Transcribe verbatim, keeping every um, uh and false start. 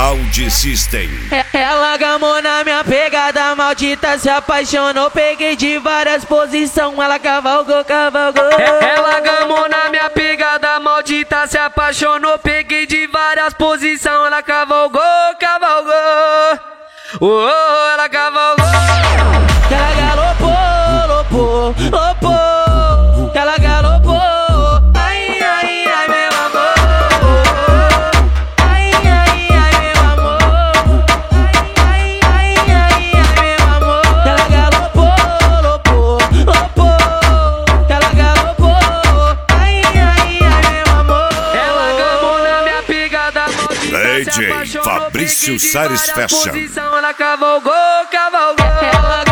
Sound System. Ela gamou na minha pegada maldita, se apaixonou, peguei de várias posições, ela cavalgou, cavalgou. Ela gamou na minha pegada maldita, se apaixonou, peguei de várias posições, ela cavalgou, cavalgou. Oh, oh, ela cavalgou. Ela galopou, lopou, lopou. Ela galopou. Ai, ai, ai, meu amor. Ai, ai, ai, meu amor. Ai, ai, ai, ai, meu amor. Ela galopou, lopou, lopou. Ela galopou. Ai, ai, ai, meu amor. Ela gamou na minha pegada maldita, D J Fabrício Sares Fashion. ela cavalgou, cavalgou. Ela